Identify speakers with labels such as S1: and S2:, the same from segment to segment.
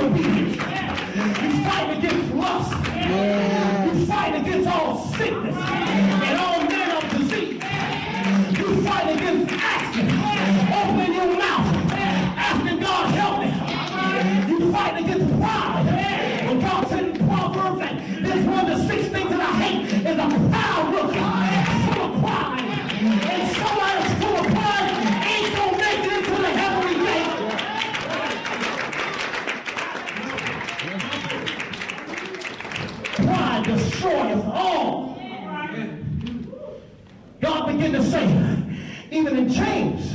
S1: disobedience. You fight against lust. You fight against all sickness and all manner of disease. You fight against action. Opening your mouth, asking God help me. You fight against pride. When God said in Proverbs that there's one of the 6 things that I hate is a proud looker, full of pride. And somebody that's full of pride ain't gonna make it into the heavenly gate. Pride destroyeth all. God began to say, even in James,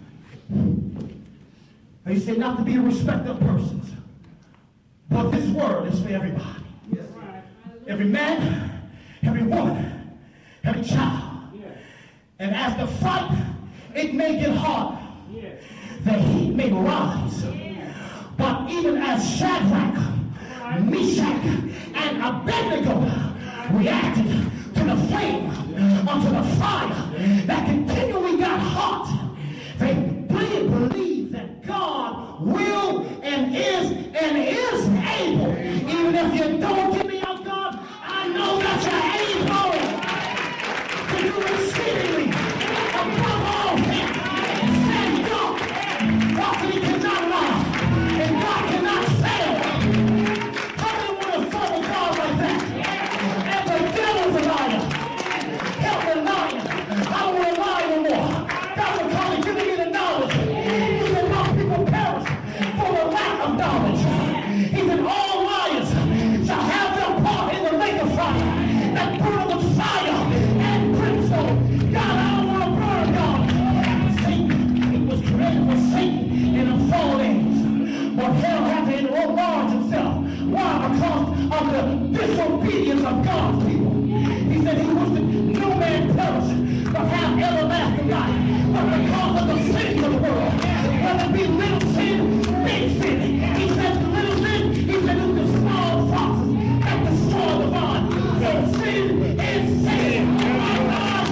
S1: he said not to be a respecter of persons. But this word is for everybody. Yes. Every man, every woman, every child. Yes. And as the fight, it may get hard. Yes. The heat may rise. Yes. But even as Shadrach, Meshach, and Abednego reacted to the flame, unto the fire that continually got hot, they did believe that God will and is able. Even if you don't get me out, God, I know that you're able to do exceedingly above all things. Said God, God he cannot lie, and God cannot fail. How do you want to serve a God like that? And the devil's a liar. Help the liar. I don't want to lie no more. God will come and give me the knowledge. He said, my people perish for the lack of knowledge. He said, all liars shall have their part in the lake of fire that burn with fire and brimstone. God, I don't want to burn, God. Satan, it was created for Satan and the fallen angels. But hell had to enlarge himself. Why? Because of the disobedience of God's people. He said he wished that no man perish, but have everlasting life. But because of the sins of the world, whether it be little sin, big sin, he said the little sin, he said it's the small foxes that destroy the vine. So sin is sin. Realize,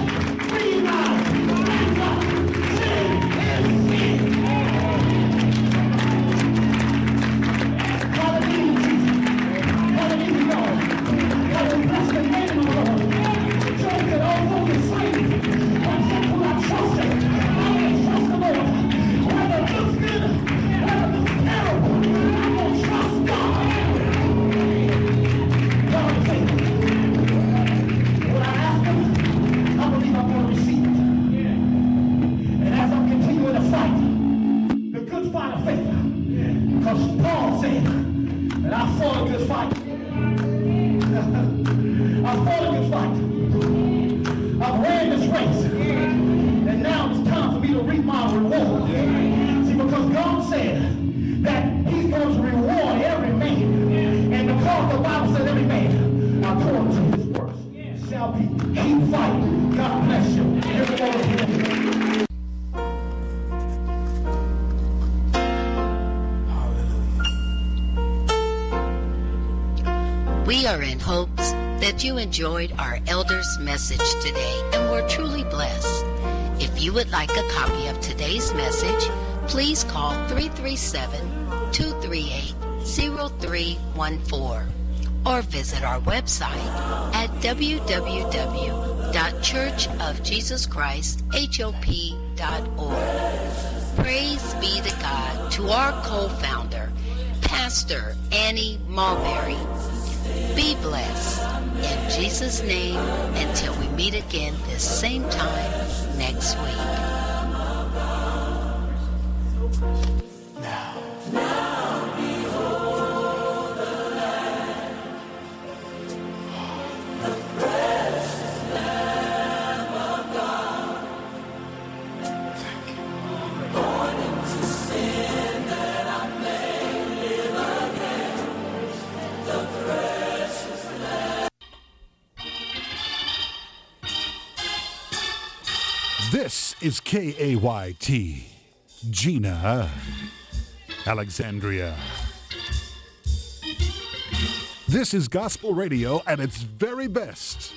S1: sin is sin. Hallelujah, Jesus. Hallelujah, God. God, we bless the name of the Lord. Job said, although you're slain, but yet will I trust him. I will trust the Lord. Whether it looks good, whether it looks terrible, I will trust God. God is able. When I ask him, I believe I'm going to receive it. And as I'm continuing to fight, the good fight of faith, because Paul said that I fought a good fight. I fought a good fight. I've ran this race. And now it's time for me to reap my reward. See, because God said that he's going to reward every man. And because the Bible says every man, according to his works, shall be. Keep fighting. God bless you.
S2: We are in hopes that you enjoyed our elders' message today and were truly blessed. If you would like a copy of today's message, please call 337-238-0314 or visit our website at www.churchofjesuschristhop.org. Praise be to God, to our co-founder, Pastor Annie Mulberry. Be blessed in Jesus' name until we meet again this same time next week.
S3: Now behold the Lamb, the precious Lamb of God, born into sin that I may live again, the precious Lamb.
S4: This is KAYT, Gina, Alexandria. This is gospel radio at its very best.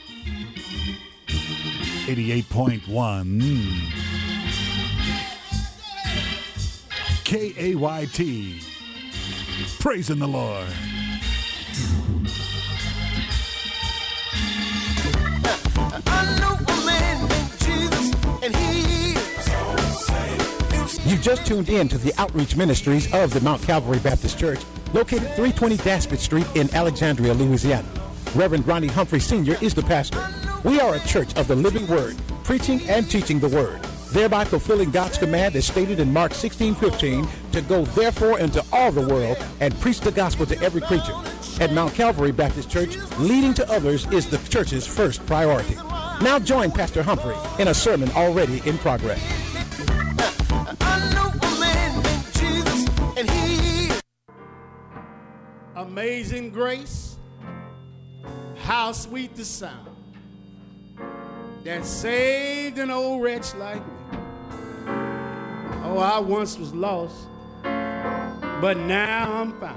S4: 88.1 KAYT. praising the Lord.
S3: I know a man named Jesus, and he is.
S5: You just tuned in to the outreach ministries of the Mount Calvary Baptist Church, located 320 Daspit Street in Alexandria, Louisiana. Reverend Ronnie Humphrey Sr. is the pastor. We are a church of the living word, preaching and teaching the word, thereby fulfilling God's command as stated in Mark 16:15 to go therefore into all the world and preach the gospel to every creature. At Mount Calvary Baptist Church, leading to others is the church's first priority. Now join Pastor Humphrey in a sermon already in progress.
S3: I know a man named Jesus, and he is.
S6: Amazing grace, how sweet the sound that saved an old wretch like me. Oh, I once was lost, but now I'm found.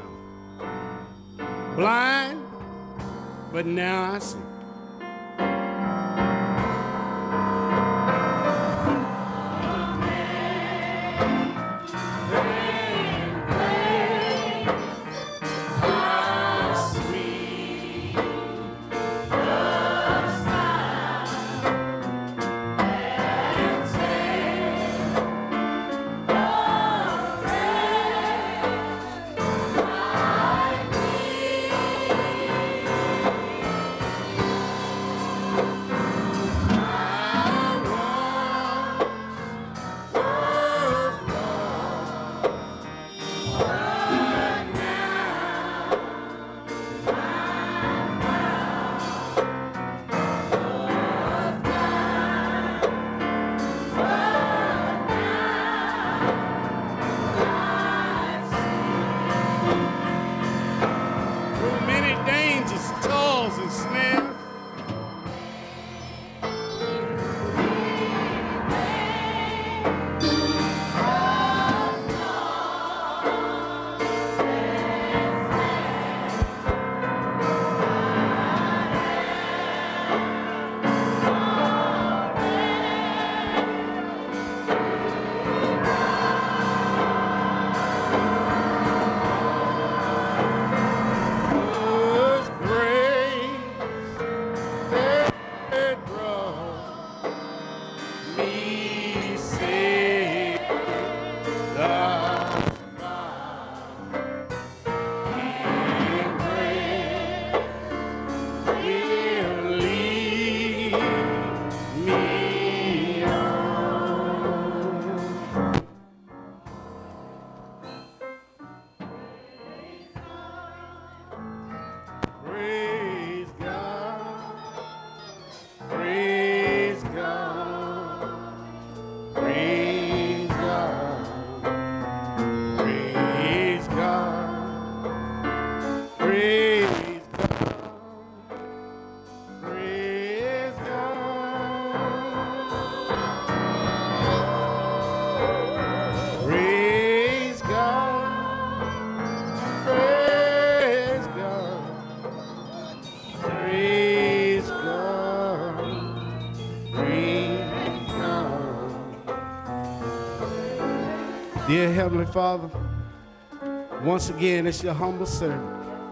S6: Blind, but now I see. Dear Heavenly Father, once again, it's your humble servant.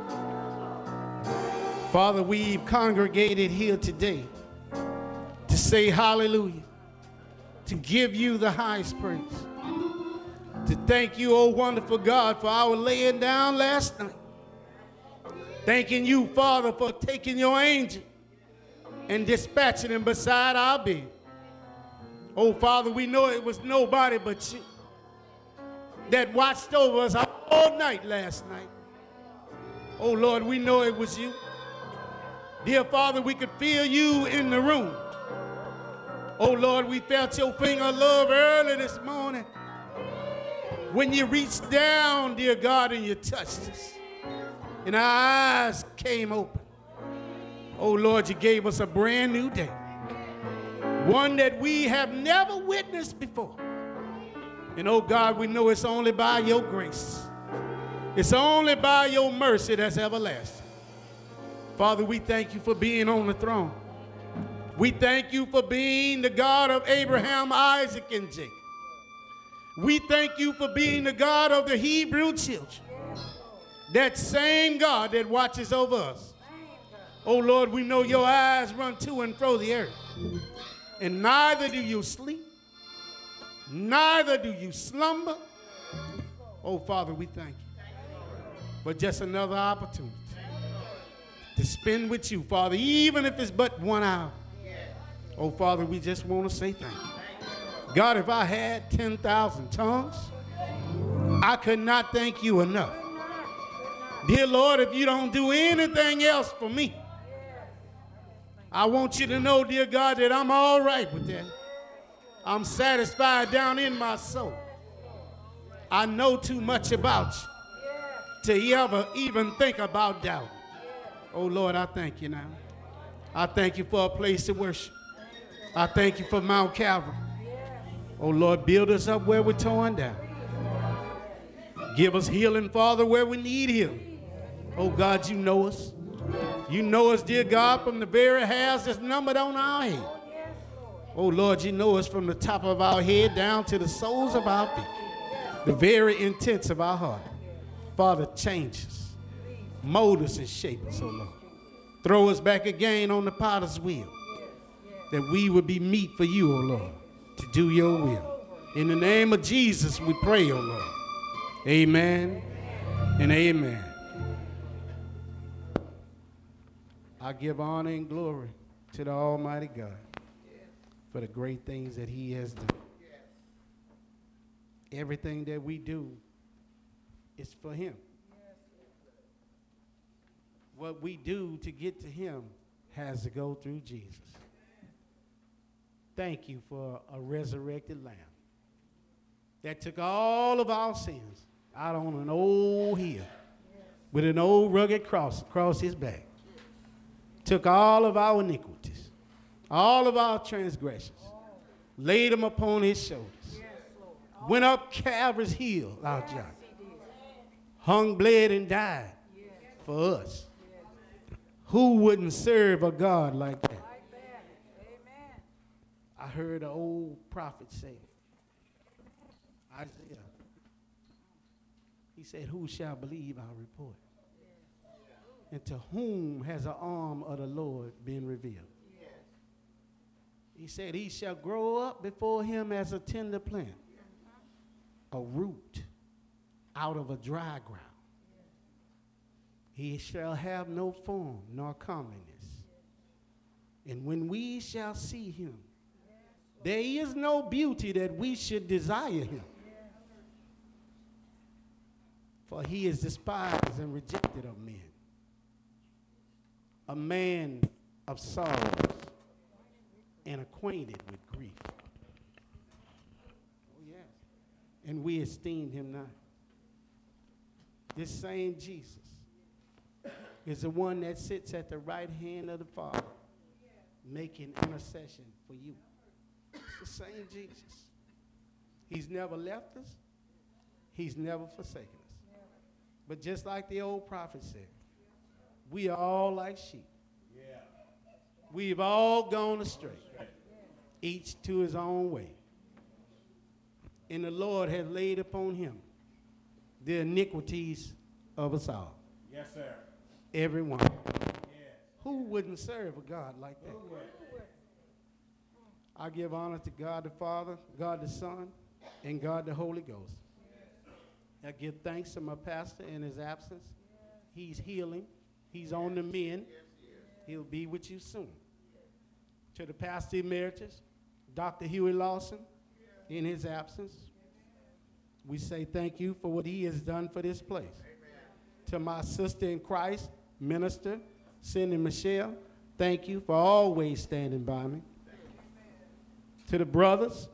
S6: Father, we've congregated here today to say hallelujah, to give you the highest praise, to thank you, oh wonderful God, for our laying down last night. Thanking you, Father, for taking your angel and dispatching him beside our bed. Oh, Father, we know it was nobody but you that watched over us all night last night. Oh, Lord, we know it was you. Dear Father, we could feel you in the room. Oh, Lord, we felt your finger of love early this morning when you reached down, dear God, and you touched us. And our eyes came open. Oh, Lord, you gave us a brand new day, one that we have never witnessed before. And, oh, God, we know it's only by your grace. It's only by your mercy that's everlasting. Father, we thank you for being on the throne. We thank you for being the God of Abraham, Isaac, and Jacob. We thank you for being the God of the Hebrew children. That same God that watches over us. Oh Lord, we know your eyes run to and fro the earth. And neither do you sleep, neither do you slumber. Oh Father, we thank you for just another opportunity to spend with you, Father, even if it's but 1 hour. Oh Father, we just want to say thank you. God, if I had 10,000 tongues, I could not thank you enough. Dear Lord, if you don't do anything else for me, I want you to know, dear God, that I'm all right with that. I'm satisfied down in my soul. I know too much about you to ever even think about doubt. Oh Lord, I thank you now. I thank you for a place to worship. I thank you for Mount Calvary. Oh Lord, build us up where we're torn down. Give us healing, Father, where we need healing. Oh God, you know us. You know us, dear God, from the very hairs that's numbered on our head. Oh Lord, you know us from the top of our head down to the soles of our feet. The very intents of our heart. Father, change us. Mold us and shape us, oh Lord. Throw us back again on the potter's wheel. That we would be meet for you, oh Lord, to do your will. In the name of Jesus, we pray, oh Lord. Amen and amen. I give honor and glory to the Almighty God for the great things that he has done. Everything that we do is for him. What we do to get to him has to go through Jesus. Thank you for a resurrected lamb that took all of our sins out on an old hill with an old rugged cross across his back. Took all of our iniquities, all of our transgressions, laid them upon his shoulders, went up Calvary's hill, our John, hung, bled, and died for us. Who wouldn't serve a God like that? I heard an old prophet say, Isaiah, he said, who shall believe our report? And to whom has the arm of the Lord been revealed? He said, he shall grow up before him as a tender plant, a root out of a dry ground. He shall have no form nor comeliness. And when we shall see him, there is no beauty that we should desire him. For he is despised and rejected of men, a man of sorrows and acquainted with grief. Oh, yes. And we esteemed him not. This same Jesus is the one that sits at the right hand of the Father, making intercession for you. It's the same Jesus. He's never left us. He's never forsaken us. But just like the old prophet said, we are all like sheep. We've all gone astray, each to his own way. And the Lord has laid upon him the iniquities of us all.
S1: Yes, sir.
S6: Everyone.
S1: Yes.
S6: Who wouldn't serve a God like that? I give honor to God the Father, God the Son, and God the Holy Ghost. I give thanks to my pastor in his absence. He's healing. He's on the mend. He'll be with you soon. To the pastor emeritus, Dr. Huey Lawson, in his absence, we say thank you for what he has done for this place. Amen. To my sister in Christ, Minister Cindy Michelle, thank you for always standing by me. To the brothers,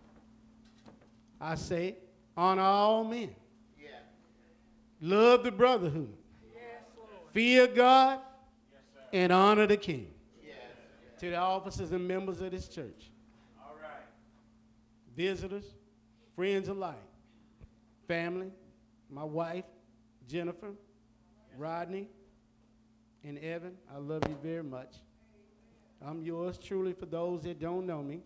S6: I say, honor all men. Yeah. Love the brotherhood. Yes, fear God, yes, and honor the king. Yes. To the officers and members of this church. All right. Visitors, friends alike, family, my wife, Jennifer, Rodney, and Evan, I love you very much. I'm yours truly for those that don't know me.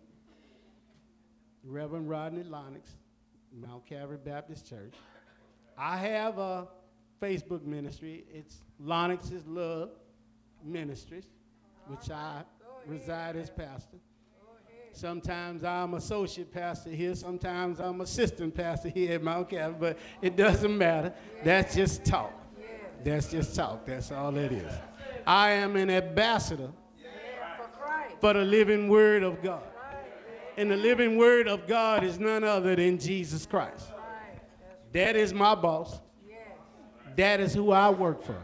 S6: Reverend Rodney Lennox, Mount Calvary Baptist Church. I have a Facebook ministry. It's Lonix's Love Ministries, which I reside as pastor. Sometimes I'm associate pastor here. Sometimes I'm assistant pastor here at Mount Calvary, but it doesn't matter. That's just talk. That's just talk. That's all it is. I am an ambassador for the living word of God. And the living word of God is none other than Jesus Christ. That is my boss. That is who I work for.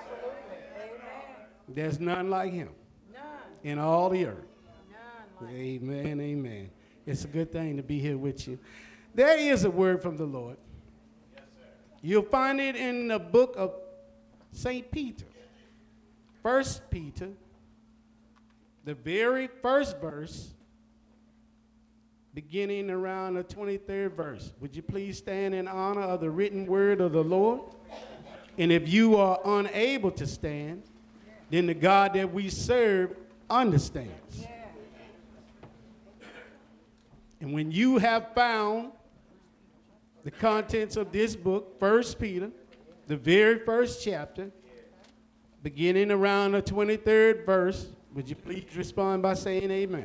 S6: There's none like him in all the earth. Amen, amen. It's a good thing to be here with you. There is a word from the Lord. Yes, sir. You'll find it in the book of St. Peter. 1 Peter, the very first verse, beginning around the 23rd verse. Would you please stand in honor of the written word of the Lord? And if you are unable to stand, then the God that we serve understands. And when you have found the contents of this book, 1 Peter, the very first chapter, beginning around the 23rd verse, would you please respond by saying amen?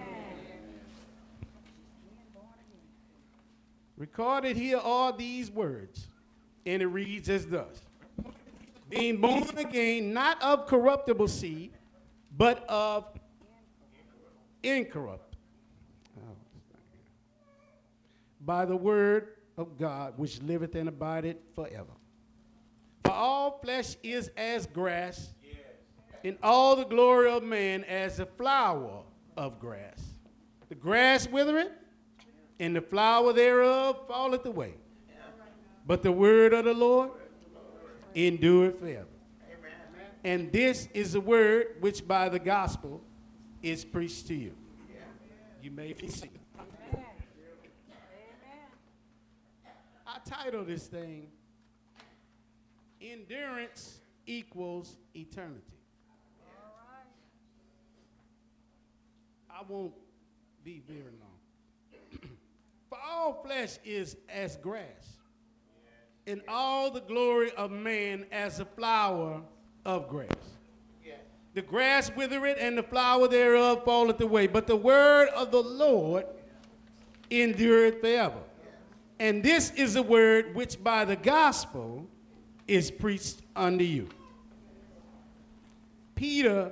S6: Recorded here are these words, and it reads as thus: being born again, not of corruptible seed, but of incorruptible, by the word of God, which liveth and abideth forever. For all flesh is as grass, and all the glory of man as the flower of grass. The grass withereth, and the flower thereof falleth away. But the word of the Lord endureth forever. And this is the word which by the gospel is preached to you. You may be seated. I title this thing, Endurance Equals Eternity. I won't be very long. For all flesh is as grass, and all the glory of man as the flower of grass. The grass withereth, and the flower thereof falleth away. But the word of the Lord endureth forever. And this is the word which by the gospel is preached unto you. Peter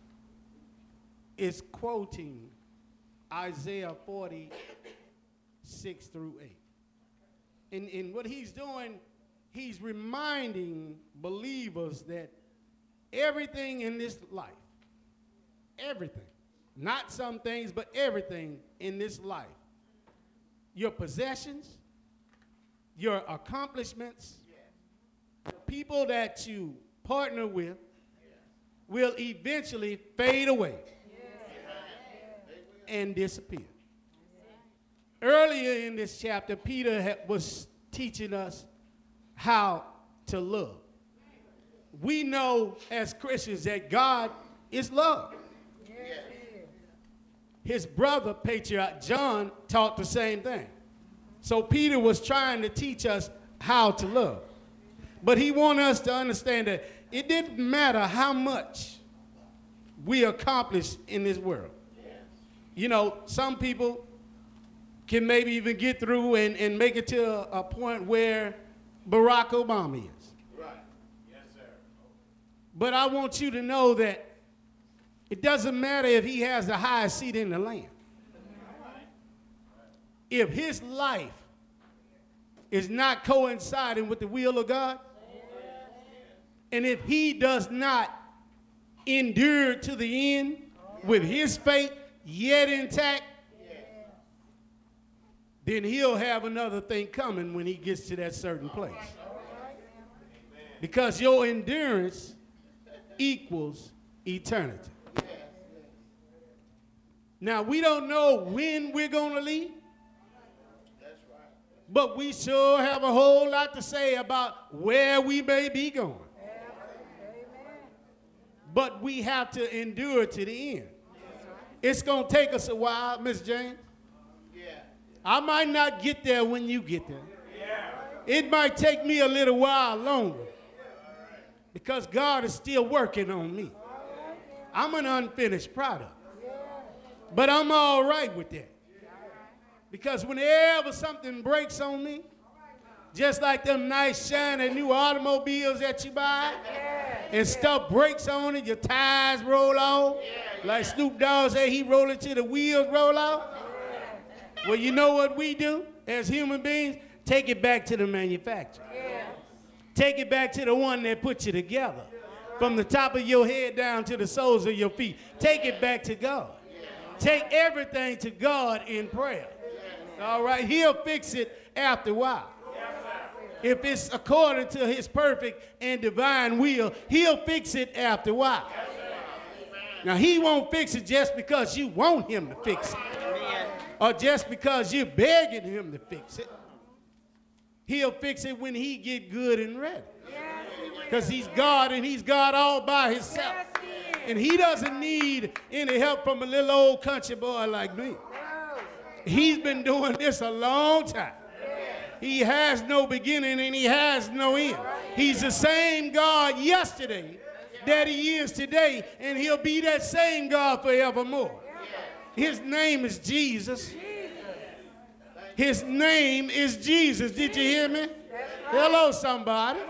S6: is quoting Isaiah 46 through 8. And what he's doing, he's reminding believers that everything in this life, everything, not some things, but everything in this life, your possessions, your accomplishments, the people that you partner with will eventually fade away and disappear. Earlier in this chapter, Peter was teaching us how to love. We know as Christians that God is love. His brother, Patriarch John, taught the same thing. So Peter was trying to teach us how to love. But he wanted us to understand that it didn't matter how much we accomplish in this world. You know, some people can maybe even get through and make it to a point where Barack Obama is. Right. Yes, sir. But I want you to know that it doesn't matter if he has the highest seat in the land. If his life is not coinciding with the will of God, and if he does not endure to the end with his faith yet intact, then he'll have another thing coming when he gets to that certain place. Because your endurance equals eternity. Now, we don't know when we're going to leave, but we sure have a whole lot to say about where we may be going. But we have to endure to the end. It's going to take us a while, Miss James. I might not get there when you get there. It might take me a little while longer because God is still working on me. I'm an unfinished product. But I'm all right with that. Because whenever something breaks on me, just like them nice shiny new automobiles that you buy, and stuff breaks on it, your tires roll off, like Snoop Dogg said, he roll it till the wheels roll off. Well, you know what we do as human beings? Take it back to the manufacturer. Take it back to the one that put you together. From the top of your head down to the soles of your feet. Take it back to God. Take everything to God in prayer. All right? He'll fix it after a while. If it's according to his perfect and divine will, he'll fix it after a while. Now, he won't fix it just because you want him to fix it. Or just because you're begging him to fix it. He'll fix it when he get good and ready. Because he's God and he's God all by himself. And he doesn't need any help from a little old country boy like me. He's been doing this a long time. He has no beginning and he has no end. He's the same God yesterday that he is today, and he'll be that same God forevermore. His name is Jesus. His name is Jesus. Did you hear me? Hello, somebody.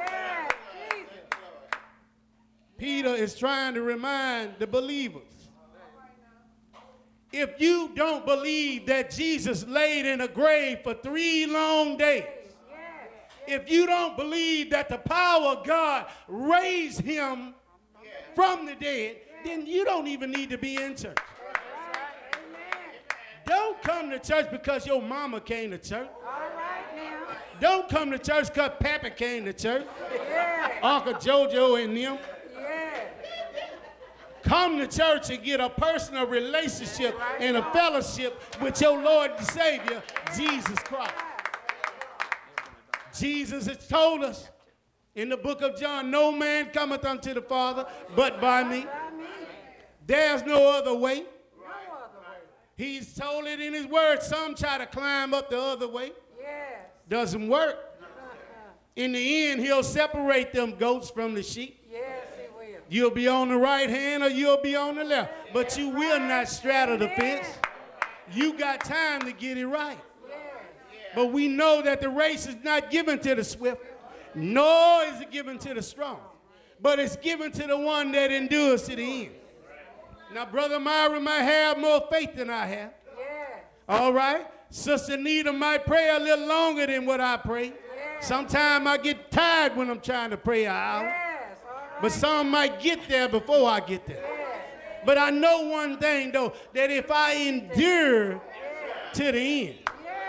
S6: Peter is trying to remind the believers. If you don't believe that Jesus laid in a grave for 3 long days, if you don't believe that the power of God raised him from the dead, then you don't even need to be in church. Don't come to church because your mama came to church. Don't come to church because Papa came to church. Uncle Jojo and them. Come to church and get a personal relationship and a fellowship with your Lord and Savior, Jesus Christ. Jesus has told us in the book of John, no man cometh unto the Father but by me. There's no other way. He's told it in his word. Some try to climb up the other way. Doesn't work. In the end, he'll separate them goats from the sheep. You'll be on the right hand or you'll be on the left. But you will not straddle the fence. You got time to get it right. But we know that the race is not given to the swift, nor is it given to the strong. But it's given to the one that endures to the end. Now, Brother Myra might have more faith than I have. All right? Sister Nita might pray a little longer than what I pray. Sometimes I get tired when I'm trying to pray an hour. But some might get there before I get there. But I know one thing, though, that if I endure to the end,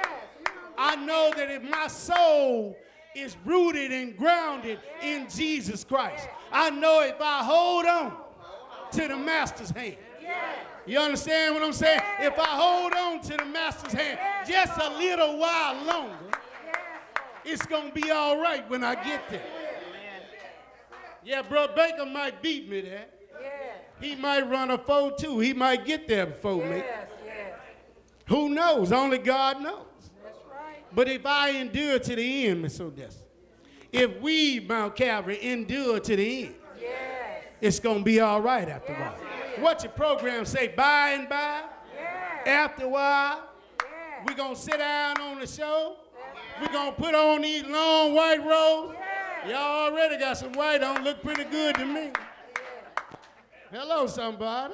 S6: I know that if my soul is rooted and grounded in Jesus Christ, I know if I hold on to the Master's hand. You understand what I'm saying? If I hold on to the Master's hand just a little while longer, it's going to be all right when I get there. Yeah, Bro Baker might beat me there. He might run a 4-2. He might get there before me. Who knows? Only God knows. But if I endure to the end, Miss Odessa, if we, Mount Calvary, endure to the end, it's going to be all right after a while. What your program say? By and by? After a while? We're going to sit down on the show? We're going to put on these long white robes? Y'all already got some white on. Look pretty good to me. Hello, somebody.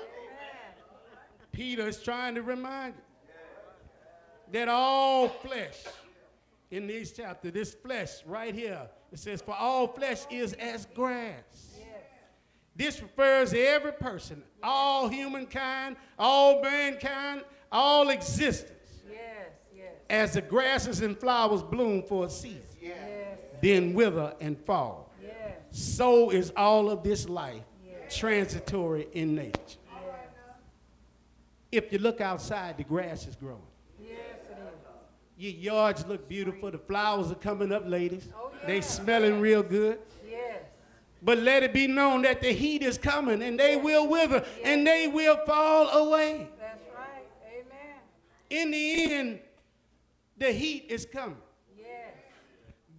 S6: Peter is trying to remind you that all flesh in this chapter, this flesh right here, it says, for all flesh is as grass. This refers to every person, all humankind, all mankind, all existence. As the grasses and flowers bloom for a season, then wither and fall. So is all of this life transitory in nature. If you look outside, the grass is growing. Your yards look beautiful. The flowers are coming up, ladies. They smelling real good. But let it be known that the heat is coming, and they will wither, and they will fall away.
S7: That's right. Amen.
S6: In the end, the heat is coming.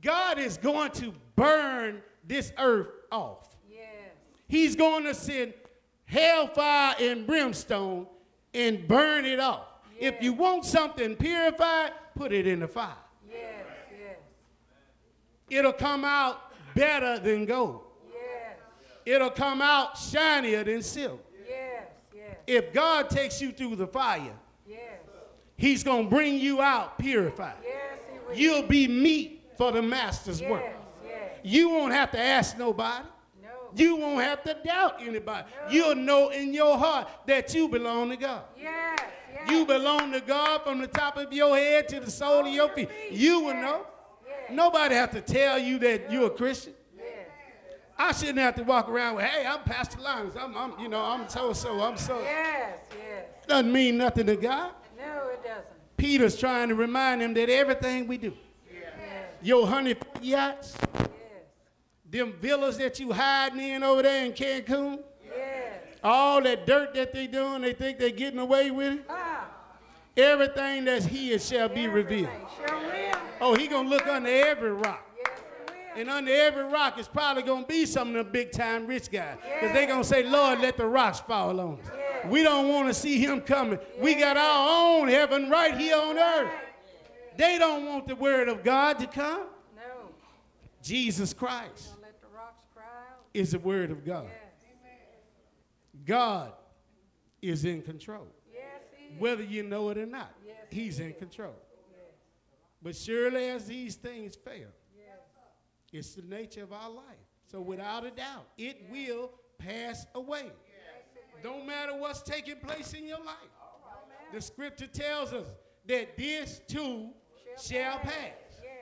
S6: God is going to burn this earth off.
S7: Yes.
S6: He's going to send hellfire and brimstone and burn it off.
S7: Yes.
S6: If you want something purified, put it in the fire.
S7: Yes. Yes.
S6: It'll come out better than gold.
S7: Yes.
S6: It'll come out shinier than silver.
S7: Yes. Yes.
S6: If God takes you through the fire,
S7: Yes.
S6: he's going to bring you out purified.
S7: Yes, he will.
S6: You'll be meat for the master's work.
S7: Yes. Yes.
S6: You won't have to ask nobody.
S7: No.
S6: You won't have to doubt anybody. You'll know in your heart that you belong to God.
S7: Yes. Yes.
S6: You belong to God from the top of your head to the sole of your feet. You will know.
S7: Yes.
S6: Nobody have to tell you that you're a Christian.
S7: Yes.
S6: I shouldn't have to walk around with, hey, I'm Pastor Linus. I'm so-so. I'm so.
S7: Yes. Yes.
S6: Doesn't mean nothing to God.
S7: No, it doesn't.
S6: Peter's trying to remind him that everything we do,
S7: Yes.
S6: your honey yachts,
S7: Yes.
S6: them villas that you hiding in over there in Cancun,
S7: Yes.
S6: all that dirt that they doing, they think they're getting away with it.
S7: Ah.
S6: Everything that's his shall be revealed.
S7: Everything. Sure will.
S6: Oh, he gonna look under every rock.
S7: Yes, it will.
S6: And under every rock is probably gonna be some of them big time rich guys. Because they gonna say, Lord, let the rocks fall on us.
S7: Yes.
S6: We don't want to see him coming. We got our own heaven right here on earth. They don't want the word of God to come.
S7: No.
S6: Jesus Christ
S7: Don't let the rocks cry out.
S6: is the word of God.
S7: Yes.
S6: God is in control.
S7: Yes, he is.
S6: Whether you know it or not,
S7: Yes,
S6: he's in control. But surely as these things fail, it's the nature of our life. So without a doubt, it will pass away. Don't matter what's taking place in your life. The scripture tells us that this too shall pass.
S7: Yes.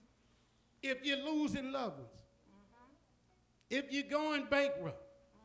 S6: If you're losing loved ones, if you're going bankrupt,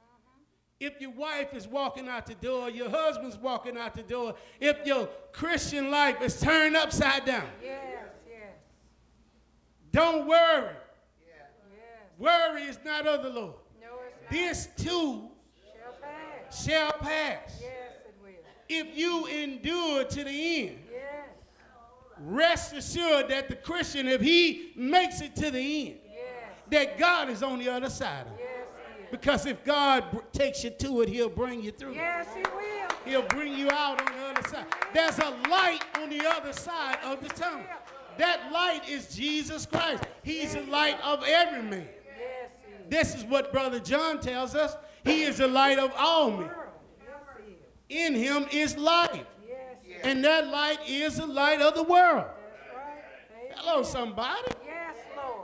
S6: if your wife is walking out the door, your husband's walking out the door, if your Christian life is turned upside down,
S7: Yes. Yes.
S6: don't worry.
S7: Yes.
S6: Worry is not of the Lord.
S7: No, it's not.
S6: This too
S7: Shall pass.
S6: shall pass.
S7: Yes, it will.
S6: If you endure to the end,
S7: Yes.
S6: rest assured that the Christian, if he makes it to the end,
S7: Yes.
S6: that God is on the other side of it.
S7: Yes, he is.
S6: Because if God takes you to it, he'll bring you through.
S7: Yes, he will.
S6: He'll bring you out on the other side. There's a light on the other side of the tunnel. That light is Jesus Christ. He's the light of every man.
S7: Yes, he is.
S6: This is what Brother John tells us. He is the light of all men.
S7: Yes, he is.
S6: In him is life.
S7: Yes.
S6: And that light is the light of the world.
S7: That's right. Amen.
S6: Hello, somebody.
S7: Yes, Lord.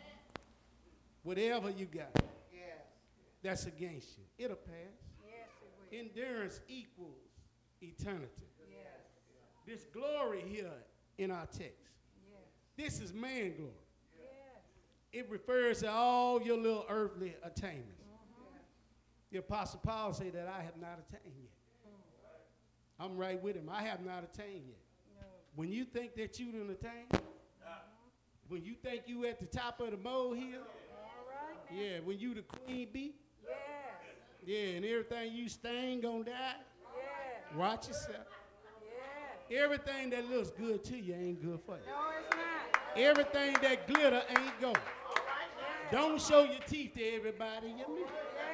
S6: Whatever you got that's against you, it'll pass.
S7: Yes, it will.
S6: Endurance equals eternity.
S7: Yes.
S6: This glory here in our text,
S7: Yes.
S6: this is man glory.
S7: Yes.
S6: It refers to all your little earthly attainments. The Apostle Paul said that I have not attained yet. I'm right with him. I have not attained yet.
S7: No.
S6: When you think that you done attained, when you think you at the top of the molehill,
S7: All right.
S6: yeah, when you the queen bee,
S7: Yes.
S6: yeah, and everything you stain gonna die,
S7: Yes.
S6: watch yourself.
S7: Yes.
S6: Everything that looks good to you ain't good for you.
S7: No, it's not.
S6: Everything that glitter ain't gold. Don't show your teeth to everybody you meet.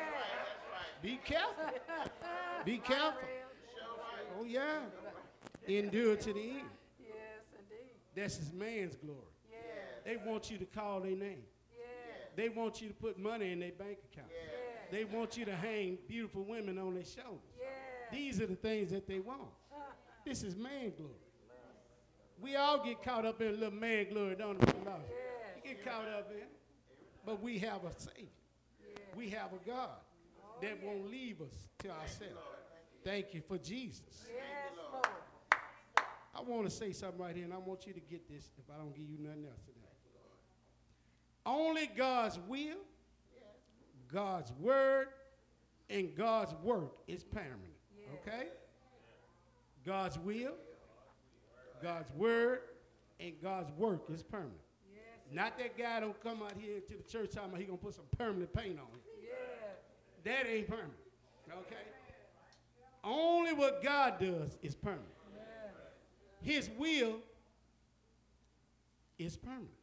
S6: Be careful. Be careful. Oh, yeah. Endure to the end.
S7: Yes, indeed.
S6: This is man's glory.
S7: Yes.
S6: They want you to call their name.
S7: Yes.
S6: They want you to put money in their bank account.
S7: Yes.
S6: They want you to hang beautiful women on their shoulders.
S7: Yes.
S6: These are the things that they want. This is man glory. We all get caught up in a little man glory, don't we? We get caught up in it. But we have a Savior. We have a God that won't leave us to ourselves. Thank you for Jesus.
S7: Yes, Lord.
S6: I want to say something right here, and I want you to get this if I don't give you nothing else today. Only God's will, God's word, and God's work is permanent. Okay? God's will, God's word, and God's work is permanent. Not that guy don't come out here to the church talking about he gonna put some permanent paint on it. That ain't permanent. Okay? Only what God does is permanent. His will is permanent.